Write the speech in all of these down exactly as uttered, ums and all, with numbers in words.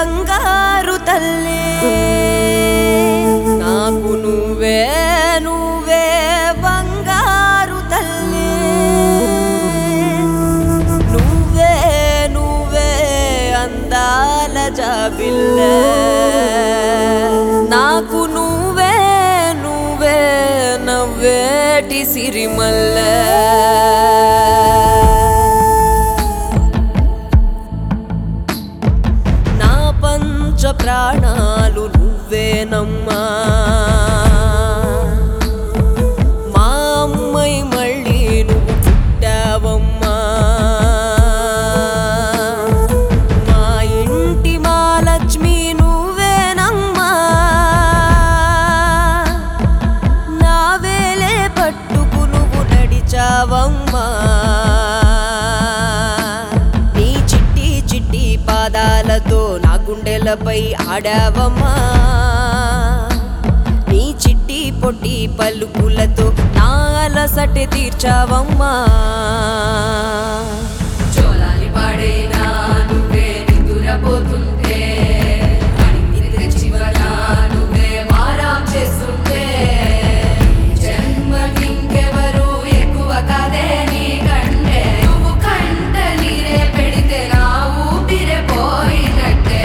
బంగారు తల్లి నాకు నువ్వే నువ్వే బంగారు తల్లి నువ్వే నువ్వే అందాల జాబిల్లే నాకు నువ్వే నువ్వే నవ్వేటి సిరిమల్లె ప్రాణాలు నువ్వేనమ్మా మా అమ్మాయి మళ్ళీ నువ్వు పుట్టావమ్మా మా ఇంటి మా లక్ష్మి నువ్వేనమ్మా నా వేలే పట్టుకు నువ్వు నడిచావమ్మా నీ చిట్టి చిట్టి పాదాలతో గుండెలపై ఆడావమ్మా నీ చిట్టి పొట్టి పలుకులతో నా అలసట తీర్చావమ్మా చోలాలి పాడేనా నువ్వే నిద్రపోతుంటే అడిగితే చివర నువ్వే మారాం చేస్తుంటే జన్మకింకెవరు ఎక్కువ కదే నీ కంటే నువ్వు కంట నీరే పెడితే నా ఊపిరే పోయినట్టే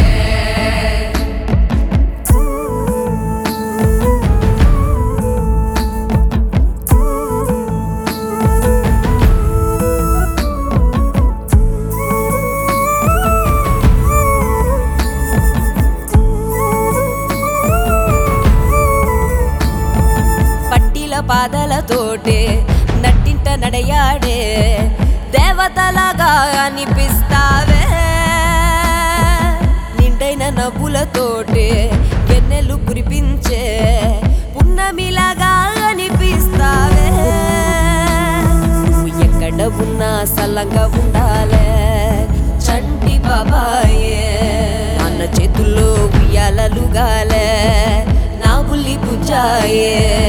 పాదలతోటే నట్టింట నడయాడే దేవతలాగా అనిపిస్తావే నిండైన నవ్వులతోటే వెన్నెలు కురిపించే పున్నమిలాగా అనిపిస్తావే నువ్వు ఎక్కడ ఉన్నా సల్లంగా ఉండాలే చంటి బాబాయే నాన్న చేతుల్లో ఉయ్యాలలుగాలే నా బుల్లి బుజ్జాయే